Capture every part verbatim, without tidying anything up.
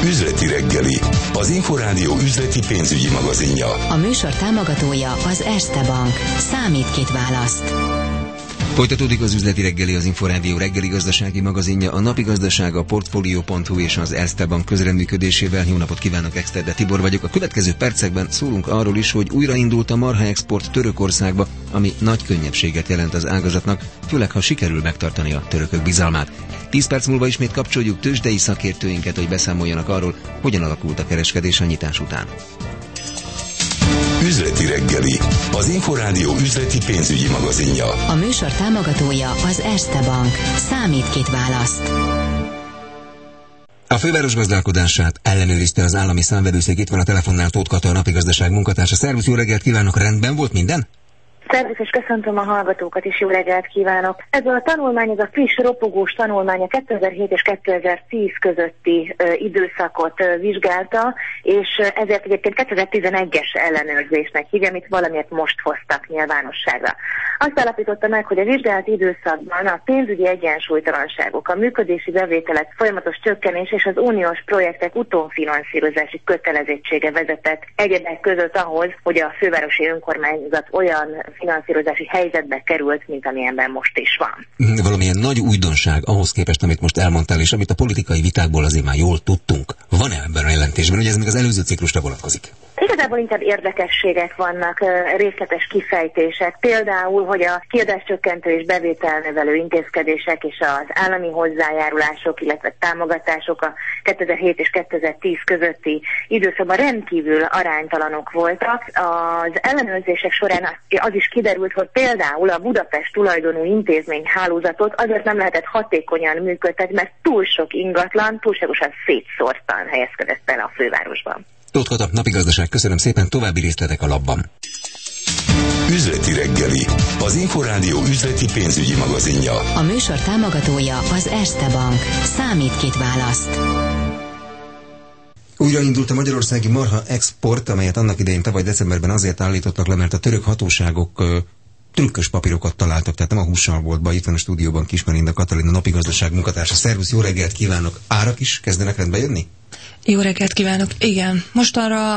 Üzleti reggeli, az Inforádió üzleti pénzügyi magazinja. A műsor támogatója az Erste Bank. Számít, kit választ. Folytatódik az üzleti reggeli, az Inforádió reggeli gazdasági magazinja, a napi gazdaság, a Portfolio pont hu és az Erste Bank közreműködésével. Jó napot kívánok, Exterde Tibor vagyok. A következő percekben szólunk arról is, hogy újraindult a marhaexport Törökországba, ami nagy könnyebbséget jelent az ágazatnak, főleg ha sikerül megtartani a törökök bizalmát. Tíz perc múlva ismét kapcsoljuk tőzsdei szakértőinket, hogy beszámoljanak arról, hogyan alakult a kereskedés a nyitás után. Üzleti reggeli, az Inforádió üzleti pénzügyi magazinja. A műsor támogatója az Erste Bank. Számít, kit választ. A főváros gazdálkodását ellenőrizte az állami számvevőszék. Itt van a telefonnál Tóth Kata, a napi gazdaság munkatársa. Szervusz, jó reggelt kívánok, rendben volt minden? Szervusz, és köszöntöm a hallgatókat is, jó reggelt kívánok. Ez a tanulmány, ez a friss, ropogós tanulmány a kétezer-hét és kétezer-tíz közötti ö, időszakot ö, vizsgálta, és ö, ezért egyébként kétezer-tizenegyes ellenőrzésnek hívja, amit valamiért most hoztak nyilvánosságra. Azt állapította meg, hogy a vizsgált időszakban a pénzügyi egyensúlytalanságok, a működési bevételek folyamatos csökkenés és az uniós projektek utófinanszírozási kötelezettsége vezetett egyebek között ahhoz, hogy a fővárosi önkormányzat olyan finanszírozási helyzetbe került, mint amilyenben most is van. Valamilyen nagy újdonság ahhoz képest, amit most elmondtál, és amit a politikai vitákból azért már jól tudtunk. Van-e ebben a jelentésben, hogy ez még az előző ciklusra vonatkozik? Igazából inkább érdekességek vannak, részletes kifejtések. Például, hogy a kiadáscsökkentő és bevételnövelő intézkedések és az állami hozzájárulások, illetve támogatások a kétezer-hét és kétezer-tíz közötti időszakban rendkívül aránytalanok voltak. Az ellenőrzések során az is kiderült, hogy például a Budapest tulajdonú intézményhálózatot azért nem lehetett hatékonyan működtetni, mert túl sok ingatlan, túlságosan szétszórtan helyezkedett el a fővárosban. Tóth Kata, napi gazdaság, köszönöm szépen, további részletek a labban. Üzleti reggeli, az Inforádió üzleti pénzügyi magazinja. A műsor támogatója az Erste Bank. Számít, kit választ. Újraindult a magyarországi marha export, amelyet annak idején tavaly decemberben azért állítottak le, mert a török hatóságok ö, trükkös papírokat találtak, tehát nem a hússal volt baj. Itt van a stúdióban Kismelinda Katalin, a napi gazdaság munkatársa. Szervusz, jó reggelt kívánok! Árak is kezdenek rendbe jönni? Jó reggelt kívánok! Igen, mostanra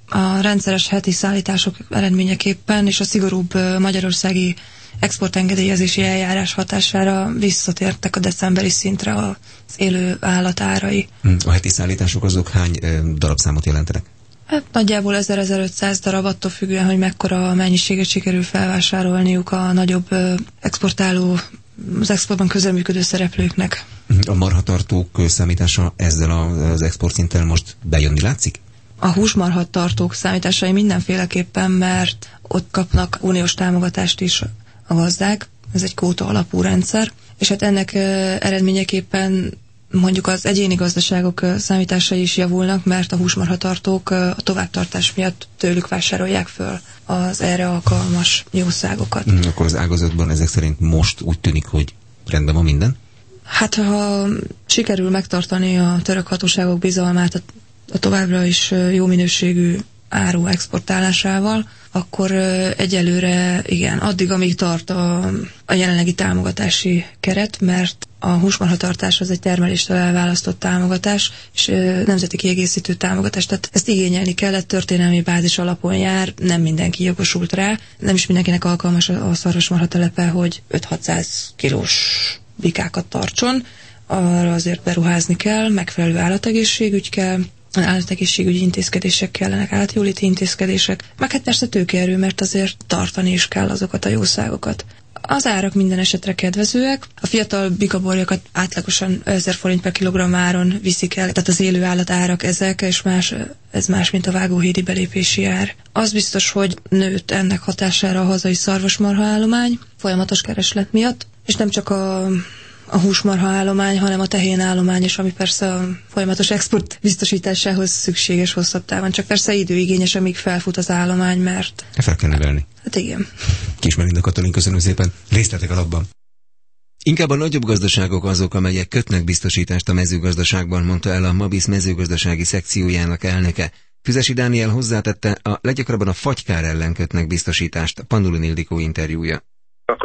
a rendszeres heti szállítások eredményeképpen és a szigorúbb magyarországi exportengedélyezési eljárás hatására visszatértek a decemberi szintre az élő állatárai. A heti szállítások azok hány e, darabszámot jelentenek? Hát nagyjából ezer-ezerötszáz darab, attól függően, hogy mekkora mennyiséget sikerül felvásárolniuk a nagyobb exportáló, az exportban közreműködő szereplőknek. A marhatartók számítása ezzel az exportszinttel most bejönni látszik? A húsmarhatartók számításai mindenféleképpen, mert ott kapnak uniós támogatást is a gazdák, ez egy kvóta alapú rendszer, és hát ennek eredményeképpen mondjuk az egyéni gazdaságok számításai is javulnak, mert a húsmarhatartók a továbbtartás miatt tőlük vásárolják föl az erre alkalmas jószágokat. Akkor az ágazatban ezek szerint most úgy tűnik, hogy rendben van minden? Hát ha sikerül megtartani a török hatóságok bizalmát a, a továbbra is jó minőségű áru exportálásával, akkor egyelőre igen, addig, amíg tart a, a jelenlegi támogatási keret, mert a húsmarhatartás az egy termeléstől elválasztott támogatás, és nemzeti kiegészítő támogatás, tehát ezt igényelni kellett, történelmi bázis alapon jár, nem mindenki jogosult rá, nem is mindenkinek alkalmas a szarvasmarhatelepe, hogy öt-hatszáz kilós bikákat tartson, arra azért beruházni kell, megfelelő állategészségügy kell, állategészségügyi intézkedések kellenek, állatjóléti intézkedések, meg hát persze tőkeerő, mert azért tartani is kell azokat a jószágokat. Az árak minden esetre kedvezőek. A fiatal bikaborjakat átlagosan ezer forint per kilogramm áron viszik el, tehát az élő állat árak ezek, és más, ez más, mint a vágóhídi belépési ár. Az biztos, hogy nőtt ennek hatására a hazai szarvasmarha állomány folyamatos kereslet miatt, és nem csak a a húsmarha állomány, hanem a tehén állomány is, ami persze a folyamatos export biztosításához szükséges hosszabb távon. Csak persze időigényes, amíg felfut az állomány, mert... Fel kell nevelni. Hát igen. Kismelinda Katalin, köszönöm szépen. Részletek alapban. Inkább a nagyobb gazdaságok azok, amelyek kötnek biztosítást a mezőgazdaságban, mondta el a Mabisz mezőgazdasági szekciójának elnöke. Füzesi Dániel hozzátette, a leggyakrabban a fagykár ellen kötnek biztosítást. Pandulin Ildikó interjúja. A klasszikus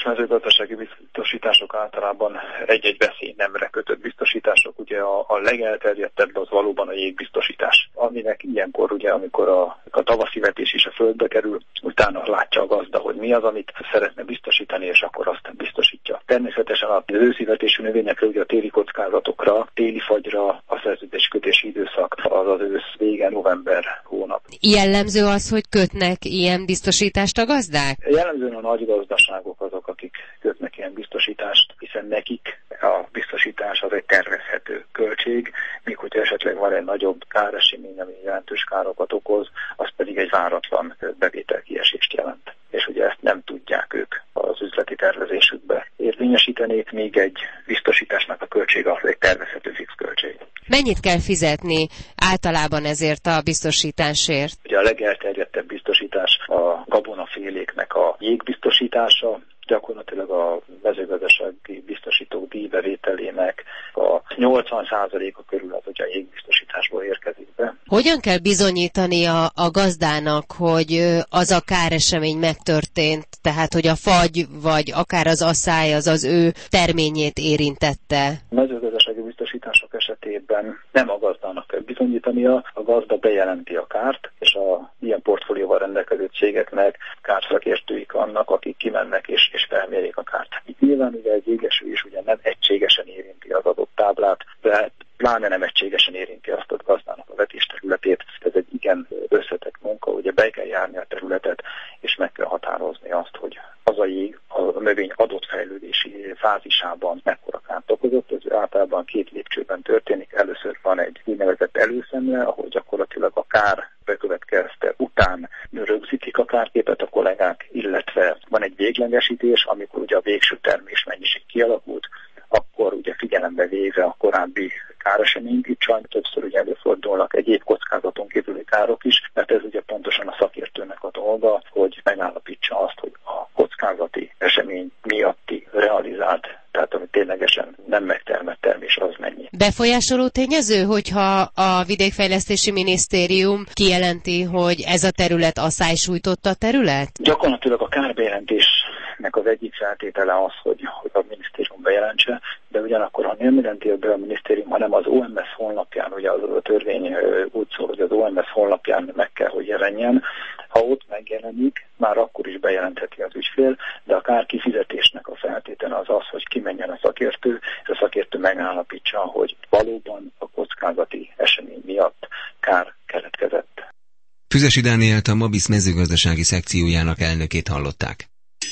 mezőgazdasági biztosítások általában egy-egy veszélynemre kötött biztosítások. Ugye a, a legelterjedtebb az valóban a jégbiztosítás, aminek ilyenkor ugye, amikor a, a tavaszi vetés is a földbe kerül, utána látja a gazda, hogy mi az, amit szeretne biztosítani, és akkor azt biztosítja. Természetesen az őszi vetésű növényekre, ugye a téli kockázatokra, téli fagyra a szerződéskötési időszak az az ősz vége, november hónap. Jellemző az, hogy kötnek ilyen biztosítást a gazdák? Jellemzően a nagy gazdaságok azok, akik kötnek ilyen biztosítást, hiszen nekik a biztosítás az egy tervezhető költség, míg hogyha esetleg van egy nagyobb káresemény, ami jelentős károkat okoz, az pedig egy váratlan bevételkiesést jelent. És ugye ezt nem tudják ők az üzleti tervezésükbe érvényesíteni, még egy biztosításnak a költsége az egy tervezhető fix költség. Mennyit kell fizetni általában ezért a biztosításért? Ugye a legelterjedtebb biztosítás a gabonaféléknek a jégbiztosítása, gyakorlatilag a mezőgazdasági biztosítók díjbevételének a nyolcvan százaléka körül az, hogy a jégbiztosításból érkezik be. Hogyan kell bizonyítani a, a gazdának, hogy az a káresemény megtörtént, tehát hogy a fagy, vagy akár az asszály az az ő terményét érintette? A mezőgazdasági biztosítások esetében nem a gazdának kell bizonyítania, a gazda bejelenti a kárt, és a ilyen portfólióval rendelkező cégeknek kárszakértőik vannak, akik kimennek és, és felmérik a kárt. Itt nyilván ugye egy jégeső is ugye nem egységesen érinti az adott táblát, de pláne nem egységesen érinti azt a gazdának a vetés területét. Ez egy igen összetett munka, ugye be kell járni a területet, és meg kell határozni azt, hogy az a jég a növény adott fejlődési fázisában mekkora kárt okozott. Ez általában két lépcsőben történik. Először van egy úgynevezett előszemle, ahol gyakorlatilag a kár bekövetkezte után rögzítik a kárképet a kollégák, illetve van egy véglegesítés, amikor ugye a végső termés mennyiség kialakult, akkor ugye figyelembe véve a korábbi káreseményt, itt sajnos többször ugye előfordulnak egyéb kockázaton kívüli károk is, mert ez ugye pontosan a szakértőnek a dolga, hogy megállapítsa azt, hogy a kockázati esemény miatti realizált, tehát ami ténylegesen nem megtermett termés, az mennyi. Befolyásoló tényező, hogyha a Vidékfejlesztési Minisztérium kijelenti, hogy ez a terület asszálysújtotta terület? Gyakorlatilag a kárbejelentésnek az egyik feltétele az, hogy, hogy a minisztérium bejelentse, de ugyanakkor, ha nem jelenti be a minisztérium, hanem az o em es honlapján, ugye az a törvény úgy szól, hogy az o em es honlapján meg kell, hogy jelenjen. Ha ott megjelenik, már akkor is bejelentheti az ügyfél, de a kár kifizetésnek a feltétele az az, hogy kimenjen a szakértő, és a szakértő megállapítsa, hogy valóban a kockázati esemény miatt kár keletkezett. Füzesi Dánielt, a Mabisz mezőgazdasági szekciójának elnökét hallották.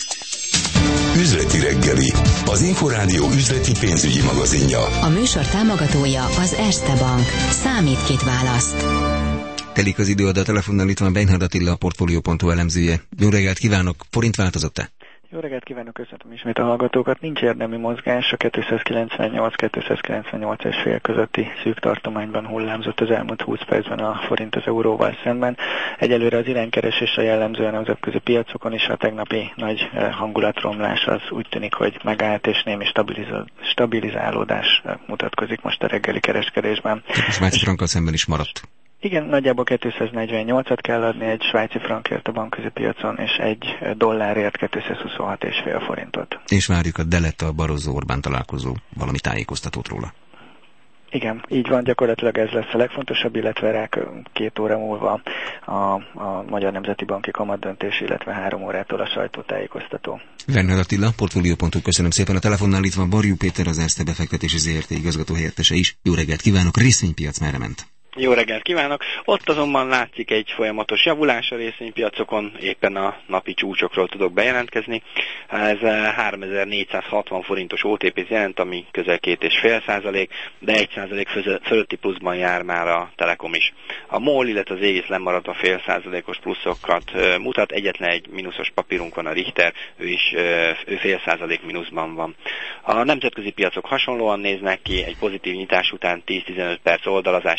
Üzleti reggeli, az Inforádió üzleti pénzügyi magazinja. A műsor támogatója az Erste Bank. Számít, kit választ. Telik az idő, a telefonnal itt van Beinhard Attila, a Portfolio pont hu elemzője. Jó reggelt kívánok! Forint változott-e? Jó reggelt kívánok, köszöntöm ismét a hallgatókat. Nincs érdemi mozgás, a kétszázkilencvennyolc kétszázkilencvennyolc egész öt közötti szűk tartományban hullámzott az elmúlt húsz percben a forint az euróval szemben. Egyelőre az iránykeresésre jellemző a nemzetközi piacokon is a tegnapi nagy hangulatromlás az úgy tűnik, hogy megállt, és némi stabilizálódás mutatkozik most a reggeli kereskedésben. A svájci frankkal szemben is maradt. Igen, nagyjából kétszáznegyvennyolcat kell adni egy svájci frankért a bankközi piacon, és egy dollárért kétszázhuszonhat egész öt forintot. És várjuk a Deletta Barroso Orbán találkozó valami tájékoztatót róla. Igen, így van, gyakorlatilag ez lesz a legfontosabb, illetve rá két óra múlva a, a Magyar Nemzeti Banki kamatdöntés, illetve három órától a sajtótájékoztató. Beinhard Attila, Portfolio pont hu, köszönöm szépen. A telefonnál itt van Barjú Péter, az Erste befektetési zé er té igazgató helyettese is. Jó reggelt kívánok, részvénypiac merre ment? Jó reggelt kívánok! Ott azonban látszik egy folyamatos javulás a részvénypiacokon, éppen a napi csúcsokról tudok bejelentkezni. Ez háromezer-négyszázhatvan forintos o té pét jelent, ami közel két egész öt százalék, de egy százalék fölötti pluszban jár már a Telekom is. A MOL, illetve az égész lemaradva fél százalékos pluszokat mutat, egyetlen egy mínuszos papírunk van, a Richter, ő is ő fél százalék mínuszban van. A nemzetközi piacok hasonlóan néznek ki, egy pozitív nyitás után tíz-tizenöt perc oldalazás kezdődött,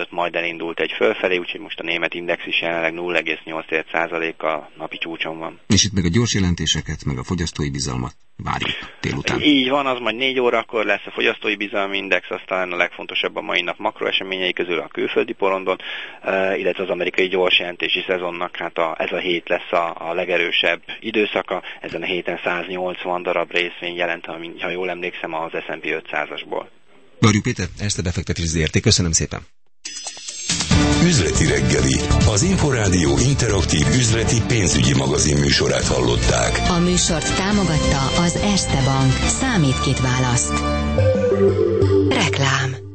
között, majd elindult egy fölfelé, úgyhogy most a német index is jelenleg nulla egész nyolc százalékkal napi csúcson van. És itt meg a gyors jelentéseket, meg a fogyasztói bizalmat várjuk délután. Így van, az majd négy órakor lesz a fogyasztói bizalmi index, aztán a legfontosabb a mai nap makroeseményei közül a külföldi porondon, illetve az amerikai gyors jelentési szezonnak, hát a, ez a hét lesz a, a legerősebb időszaka, ezen a héten száznyolcvan darab részvény jelent, ha jól emlékszem, az es and pé ötszázasból. Varjú Péter, Erste befektetési zé er té, köszönöm szépen! Üzleti reggeli, az Inforádió interaktív üzleti pénzügyi magazin műsorát hallották. A műsort támogatta az Erste Bank. Számít, kit választ. Reklám.